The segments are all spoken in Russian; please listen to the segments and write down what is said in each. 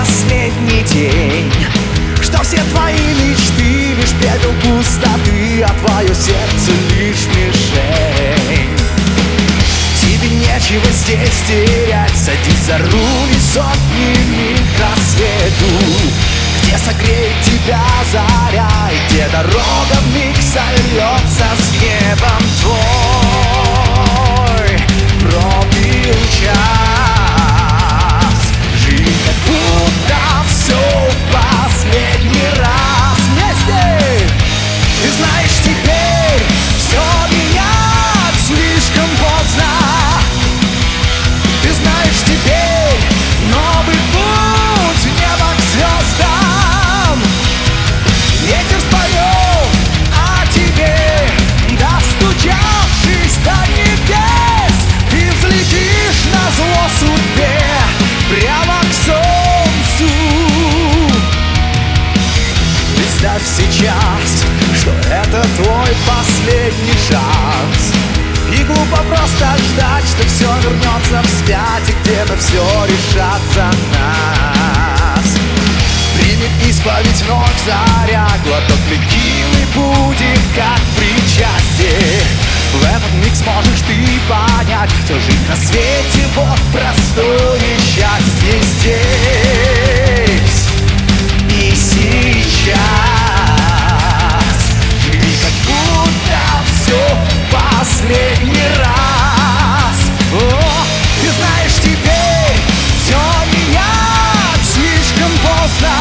последний день, что все твои мечты лишь пепел пустоты, а твое сердце лишь мишень. Тебе нечего здесь терять, садись за руль и сотни миль к рассвету, где согреет тебя заря, и где дорога вмиг сольется с небом. Твой пробил час, живи как будто все в последний раз. Вместе! Ты знаешь, теперь все менять слишком поздно. Ты знаешь, теперь новый путь в небо к звездам. Ветер споет о тебе, достучавшись до небес. Ты взлетишь на зло судьбе прямо к солнцу. Представь сейчас, что это твой последний шанс, и глупо просто ждать, что все вернется вспять, и где-то все решат за нас. Примет исповедь вновь заря, глоток текилы будет как причастие. В этот миг сможешь ты понять, что жить на свете вот простое счастье здесь и сейчас. Живи как будто все последний раз. О, ты знаешь, теперь все менять слишком поздно.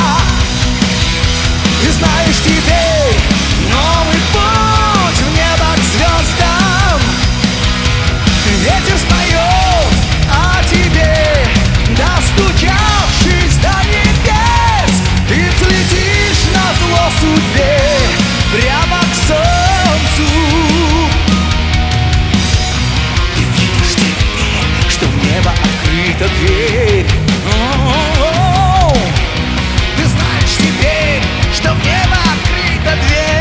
Ты знаешь, теперь новый путь в небо к звездам. Ветер споет о тебе, достучавшись до небес. Ты взлетишь на зло судьбе прямо к солнцу. Ты видишь теперь, что в небо открыта дверь. О-о-о-о. Ты знаешь теперь, что в небо открыта дверь.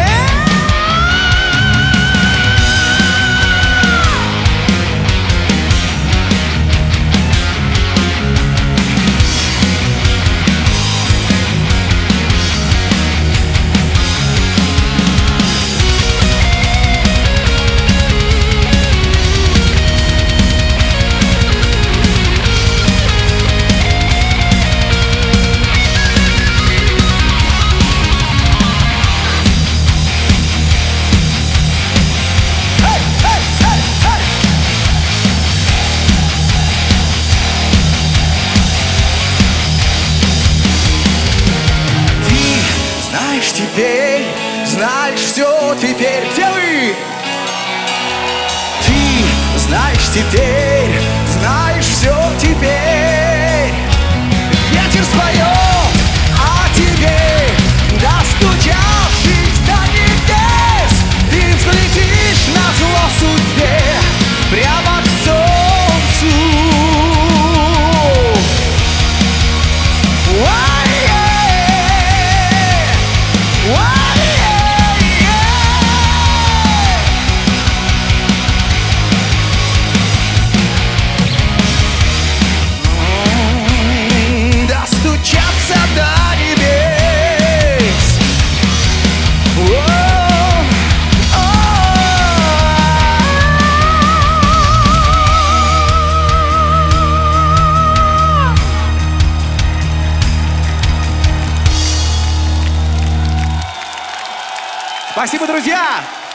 Теперь знаешь все, теперь где вы? Ты знаешь теперь, знаешь все теперь. Ветер споет о тебе, достучавшись до небес. Ты взлетишь на зло судьбе прямо к солнцу. Достучаться до небес. Спасибо, друзья!